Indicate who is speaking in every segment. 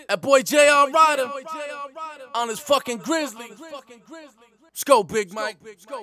Speaker 1: That boy J.R. Ryder on his fucking Grizzly. Let's go, Big Mike.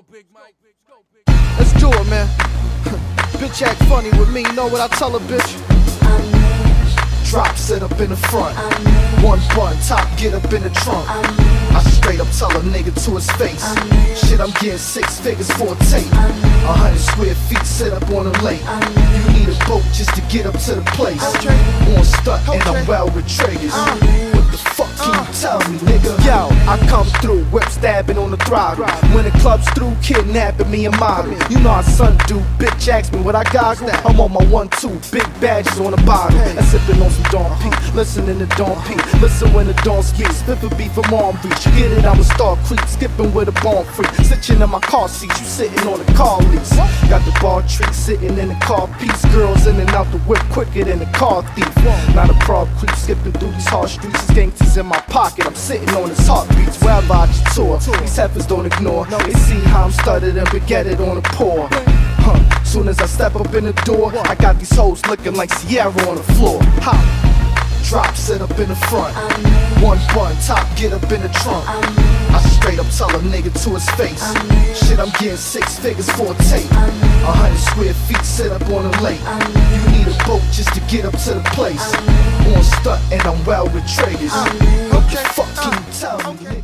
Speaker 2: Let's do it, man. Bitch act funny with me, you know what I tell a bitch? Drop, sit up in the front. One bun, top, get up in the trunk. I straight up tell a nigga to his face. Shit, I'm getting 6 figures for a tape. 100 square feet, sit up on a lake. You need a boat just to get up to the place. On stunt and I'm well with triggers. What the fuck can you tell me, nigga? Yo, I come through, whip stabbing on the throttle. When the club's through, kidnapping me and model. You know how son do, bitch ask me what I got. I'm on my 1-2, big badges on the bottle. And sipping on some Dawn P, listening to Dawn P. Listen when the dawn speaks, spit a beat from arm reach. You get it, I'm a star creep, skipping with a bomb freak. Stitching in my car seat, you sitting on the car lease. Got the bar treat, sitting in the car piece. Girls in and out the whip quicker than a car thief. Not a proud creep, skipping through these hard streets. These gangsters in my pocket, I'm sitting on his heartbeats. Wherever I just tour, these heifers don't ignore. They see how I'm studded and forget it on the pour. Soon as I step up in the door, I got these hoes looking like Sierra on the floor. Drop, sit up in the front. One bun, top, get up in the trunk. I straight up tell a nigga to his face. Shit, I'm getting 6 figures for a tape. 100 square feet, sit up on a lake. You need a boat just to get up to the place. On stunt and I'm well with triggers. What the fuck can you tell me, nigga?